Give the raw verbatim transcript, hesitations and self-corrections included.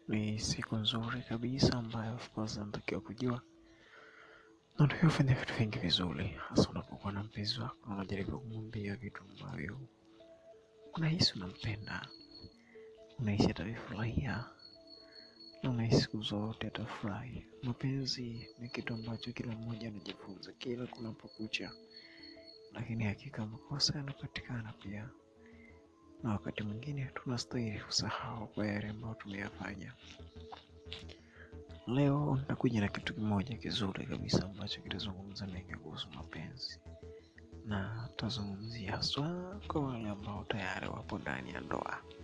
Ni siku nzuri kabisa ambayo of course natakiwa kujua na unatakiwa kufanya vitu vingi vizuri, hasa unapokuwa na mpenzi wako na unajaribu kumwambia vitu ambavyo unahisi unampenda, unahisi atavifurahia na unahisi siku zote atafurahi. Mapenzi ni kitu ambacho kila mmoja anajifunza kila kunapokucha, lakini hakika makosa yanapatikana pia, na wakati mwingine tunastahili kusahau kwa yale ambayo tumeyafanya. Leo nitakuja na kitu kimoja kizuri kabisa ambacho kitazungumza mengi kuhusu mapenzi, na tutazungumzia haswa kwa wale ambao tayari wapo ndani ya ndoa.